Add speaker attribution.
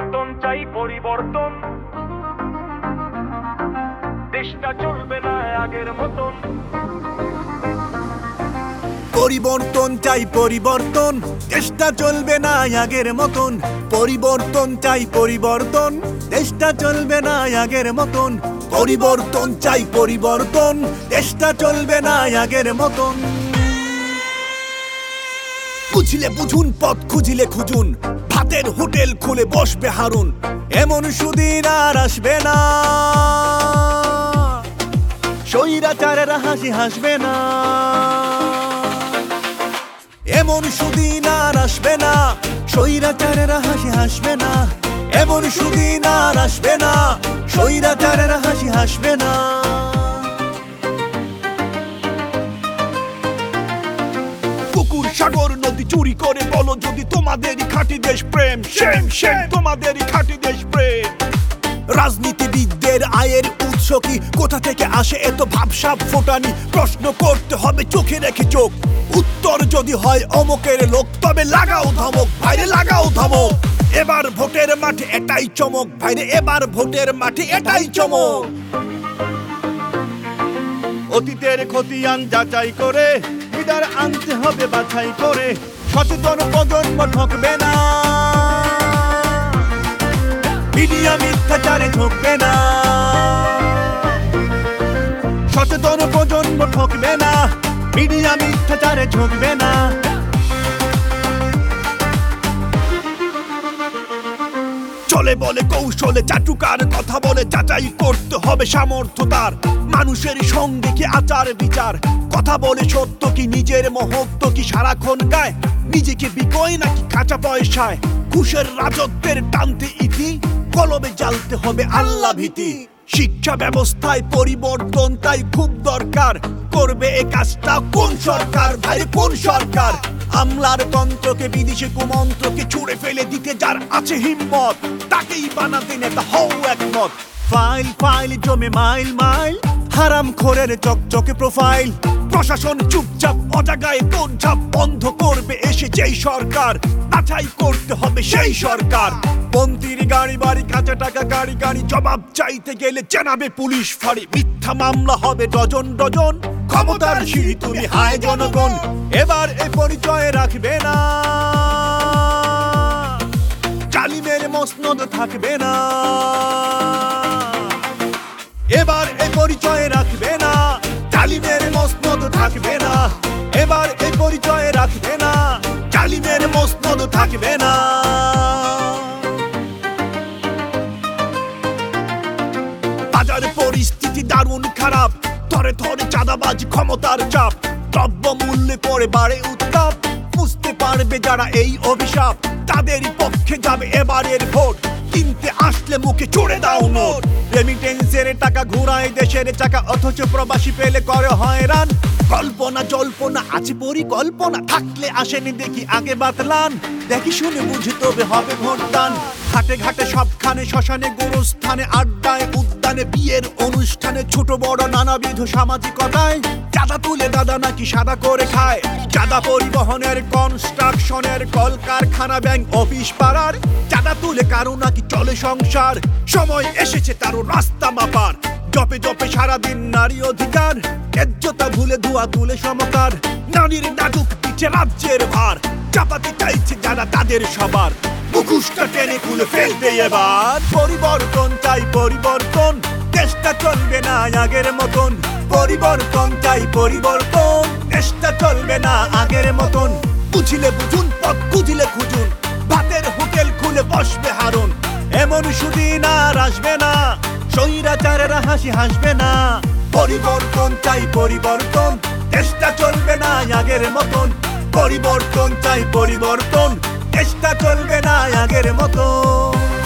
Speaker 1: পরিবর্তন চাই পরিবর্তন, দেশটা চলবে না আগের মতন।
Speaker 2: পরিবর্তন চাই পরিবর্তন, দেশটা চলবে না আগের মতন। পরিবর্তন চাই পরিবর্তন, দেশটা চলবে না আগের মতন। পরিবর্তন চাই পরিবর্তন, দেশটা চলবে না আগের মতন। বুঝলে বুঝুন, পথ খুঁজিলে খুঁজুন, ভাতের হোটেল খুলে বসবে হারুন। এমন সুদিন আর আসবে না, স্বৈরাচারেরা হাসি হাসবে না। এমন সুদিন আর আসবে না, স্বৈরাচারেরা হাসি হাসবে না। এমন সুদিন আর আসবে না, স্বৈরাচারেরা হাসি হাসবে না। পুকুর সাগর নদী চুরি করে বলো যদি তোমাদেরই খাঁটি দেশ প্রেম। শেম শেম, তোমাদেরই খাঁটি দেশ প্রেম। রাজনীতিবিদদের আয়ের উৎস কি, কোথা থেকে আসে এত ভাবসাব ফোটানি? প্রশ্ন করতে হবে চোখে রেখে চোখ। উত্তর যদি হয় অমকের লোক, তবে লাগাও ধমক ভাইরে, লাগাও ধমক। এবার ভোটের মাঠে এটাই চমক ভাইরে, এবার ভোটের মাঠে এটাই চমক। অতীতের খতিয়ান যাচাই করে লিডার আনতে হবে বাছাই করে। সচেতন প্রজন্ম ঠকবে না, মিডিয়া মিথ্যাচারে ঠকবে না। সচেতন প্রজন্ম ঠকবে না, মিডিয়া মিথ্যাচারে ঠকবে না। চলে বলে কৌশলে চাটুকার কথা বলে, যাচাই করতে হবে সামর্থ্য তার। মানুষের সঙ্গে কি আচার বিচার, কথা বলে সত্য কি নিজের মহত্ব কি সারাক্ষণ গায় নিজেকে বিকয় নাকি কাঁচা পয়সায়। ঘুষের রাজত্বের টানতে ইতি, কলবে জ্বালতে হবে আল্লাহ ভীতি। শিক্ষা ব্যবস্থায় পরিবর্তন তাই খুব দরকার, করবে এ কাজটা কোন সরকার ভাই, কোন সরকার? আমলার তন্ত্রকে বিদেশি কুমন্ত্রকে ছুঁড়ে ফেলে দিতে যার আছে হিম্মত, তাকেই বানাতে নেতা হও একমত। ফাইল ফাইল জমে মাইল মাইল, হারাম খোরের চকচকে প্রোফাইল। প্রশাসন চুপচাপ অজাগায় তোড়ঝাপ বন্ধ করবে এসে যেই সরকার, বাছাই করতে হবে সেই সরকার। মন্ত্রীর গাড়ি বাড়ি, কাঁচা টাকা গাড়ি গাড়ি, জবাব চাইতে গেলে জানাবে পুলিশ ফাঁড়ি। মিথ্যা মামলা হবে ডজন ডজন, ক্ষমতার সিঁড়ি তুমি হায় জনগণ। এবার এ পরিচয় রাখবে না, জালিমের মসনদ থাকবে না। এবার এ পরিচয় রাখবে না, জালিমের মসনদ থাকবে না। এবার এ পরিচয় রাখবে না, জালিমের মসনদ থাকবে না। বাজার পরিস্থিতি দারুণ খারাপ, ধরে ধরে চাঁদাবাজ ক্ষমতার চাপ। দ্রব্য মূল্যে পরে বাড়ে উত্তাপ, বুঝতে পারবে যারা এই অভিশাপ, তাদেরই পক্ষে যাবে এবারের ভোট। কিনতে আসলে মুখে চড়ে দাও নোট। রেমিটেন্সের টাকা ঘুরায় দেশের চাকা, অথচ প্রবাসী পেলে করে হয়রান। কল্পনা জল্পনা আছে পরিকল্পনা, থাকলে আসেনি দেখি আগে বাতলান। দেখি শুনে বুঝে তবে হবে ভোটদান। ঘাটে ঘাটে সবখানে, শ্মশানে গুরুস্থানে, আড্ডায় উদ্যানে, বিয়ের অনুষ্ঠানে, ছোট বড় নানাবিধ সামাজিকতায়। চাঁদা তুলে দাদা নাকি সাদা করে খায়, চাঁদা পরিবহনের, কনস্ট্রাকশনের, কলকারখানা, ব্যাংক অফিস পাড়ার। চাঁদা তুলে কারো নাকি চলে সংসার, সময় এসেছে তারও রাস্তা মাপার। জপে জপে সারাদিন নারী অধিকার, ন্যায্যতা ভুলে ধোয়া তুলে সমকার। নারীর নাজুক পিছে রাজ্যের ভার, চাপাতে চাইছে যারা তাদের সবার। মুখোশটা টেনে খুলে ফেলবে এবার। পরিবর্তন চাই পরিবর্তন, দেশটা চলবে না আগের মতন। পরিবর্তন চাই পরিবর্তন, দেশটা চলবে না আগের মতন। বুঝিলে বুঝুন, পথ খুঁজিলে খুঁজুন, ভাতের হোটেল খুলে বসবে হারুন। এমন সুদিন আর আসবে না, স্বৈরাচারেরা হাসি হাসবে না। পরিবর্তন চাই পরিবর্তন, দেশটা চলবে না আগের মতন। পরিবর্তন চাই পরিবর্তন, দেশটা চলবে না আগের মতন।